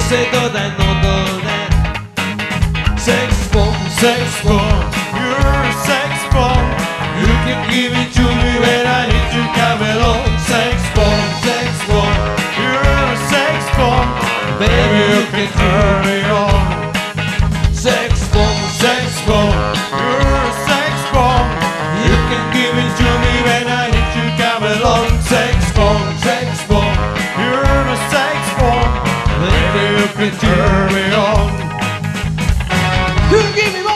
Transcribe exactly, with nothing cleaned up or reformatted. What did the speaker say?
say that I know that sex bomb, sex bomb, you're a sex bomb. You can give it to me when I hit you, come along. Sex bomb, sex bomb, you're a sex bomb. Baby, you can turn me on. Sex bomb, sex bomb, you're a sex bomb. You can give it to me when I hit you, come along. Sex bomb, sex bomb, you're a sex bomb. Baby, you can turn me on. You give me